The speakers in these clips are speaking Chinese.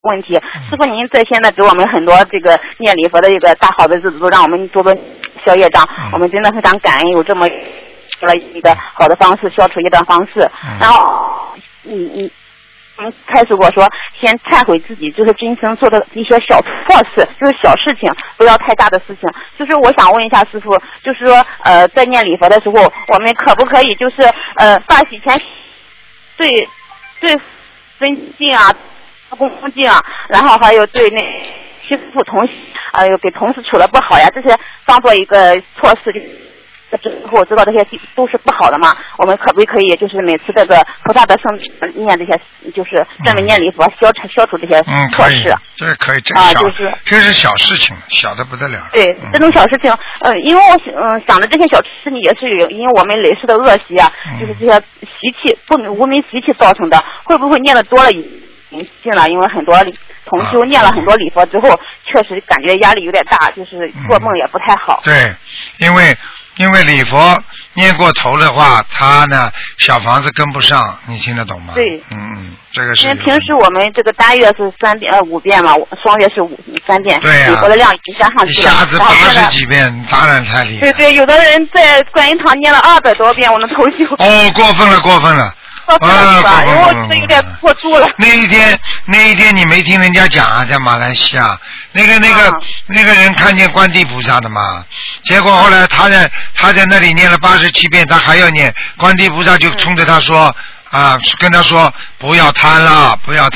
问题。师傅您在现在给我们很多这个念礼佛的一个大好的日子，都让我们多多消业障，我们真的非常感恩有这么一个好的方式消除业障方式。然后开始我说先忏悔自己，就是今生做的一些小错事，就是小事情，不要太大的事情。就是我想问一下师傅，就是说在念礼佛的时候，我们可不可以就是大喜前对尊敬啊、恭敬啊，然后还有对那欺负同事，有给同事处的不好呀，这些当做一个错事之后知道这些都是不好的嘛，我们可不可以就是每次这个菩萨的圣念这些，就是专门念礼佛消除这些错事？ 这可以，就是小事情，小的不得了。 对，这种小事情，因为我想的这些小事情也是因为我们累世的恶习啊，就是这些习气无名习气造成的，会不会念的多了影响了？因为很多同修念了很多礼佛之后，确实感觉压力有点大，就是做梦也不太好。 对，因为礼佛念过头的话，他呢小房子跟不上，你听得懂吗？ 对， 这个是。 因为平时我们这个单月是5遍嘛，双月是3遍， 对呀， 礼佛的量已经加上去了。 一下子80几遍，当然太厉害。 对，有的人在观音堂念了200多遍，我能同修。 过分了。 因为我这有点过度了。 那一天你没听人家讲啊，在马来西亚那个人看见观地菩萨的嘛，结果后来他在那里念了87遍，他还要念，观地菩萨就冲着他说跟他说不要贪了。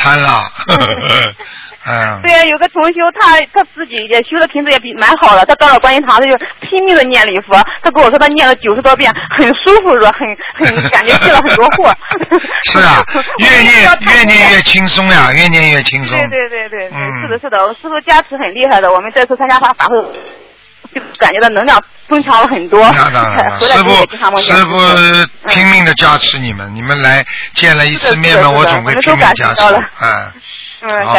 对呀，有个同修他自己也修的品质也蛮好的，他到了观音堂他就拼命的念礼佛，他跟我说他念了90多遍，很舒服，说很感觉卸了很多货。 是啊，越念越轻松呀，越念越轻松。 对，是的，师父加持很厉害的，我们这次参加法会就感觉到能量增强了很多。 那当然了，师父拼命的加持你们来见了一次面嘛，我总会拼命加持。